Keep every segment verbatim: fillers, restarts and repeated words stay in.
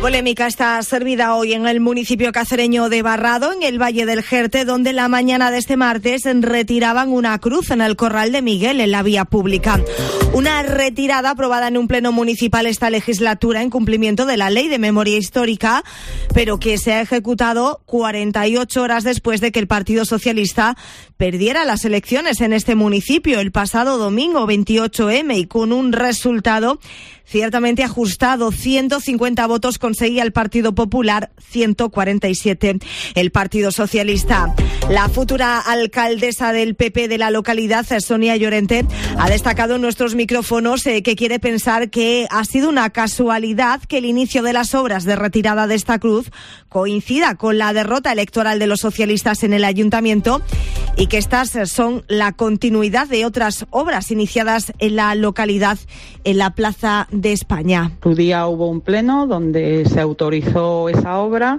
polémica está servida hoy en el municipio cacereño de Barrado, en el Valle del Jerte, donde la mañana de este martes retiraban una cruz en el Corral de Miguel, en la vía pública. Una retirada aprobada en un pleno municipal esta legislatura en cumplimiento de la Ley de Memoria Histórica, pero que se ha ejecutado cuarenta y ocho horas después de que el Partido Socialista perdiera las elecciones en este municipio el pasado domingo veintiocho eme y con un resultado ciertamente ajustado. ciento cincuenta votos conseguía el Partido Popular, ciento cuarenta y siete el Partido Socialista. La futura alcaldesa del P P de la localidad, Sonia Llorente, ha destacado en nuestros micrófonos eh, que quiere pensar que ha sido una casualidad que el inicio de las obras de retirada de esta cruz coincida con la derrota electoral de los socialistas en el ayuntamiento y que estas son la continuidad de otras obras iniciadas en la localidad, en la Plaza de España. Su día hubo un pleno donde se autorizó esa obra,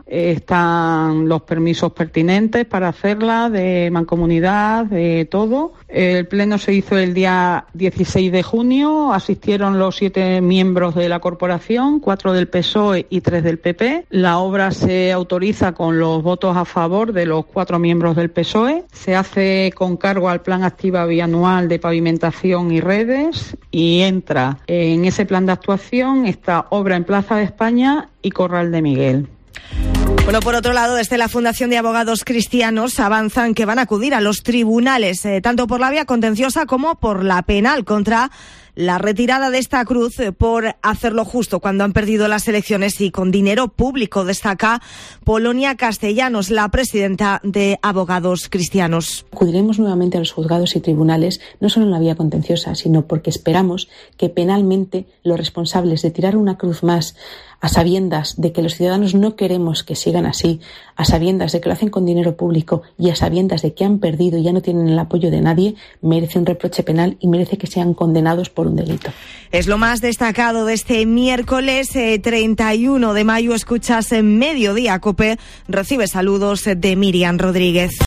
están los permisos pertinentes para hacerla, de mancomunidad, de todo. El pleno se hizo el día dieciséis de junio, asistieron los siete miembros de la corporación, cuatro del P S O E y tres del P P. La obra se autoriza con los votos a favor de los cuatro miembros del P S O E. Se hace con cargo al Plan Activa Bianual de Pavimentación y Redes y entra en ese plan de actuación esta obra en Plaza de España y Corral de Miguel. Bueno, por otro lado, desde la Fundación de Abogados Cristianos avanzan que van a acudir a los tribunales, eh, tanto por la vía contenciosa como por la penal, contra la retirada de esta cruz eh, por hacerlo justo cuando han perdido las elecciones y con dinero público. Destaca Polonia Castellanos, la presidenta de Abogados Cristianos. Acudiremos nuevamente a los juzgados y tribunales, no solo en la vía contenciosa, sino porque esperamos que penalmente los responsables de tirar una cruz más, a sabiendas de que los ciudadanos no queremos que sigan así, a sabiendas de que lo hacen con dinero público y a sabiendas de que han perdido y ya no tienen el apoyo de nadie, merece un reproche penal y merece que sean condenados por un delito. Es lo más destacado de este miércoles eh, treinta y uno de mayo. Escuchas en Mediodía COPE. Recibe saludos de Miriam Rodríguez.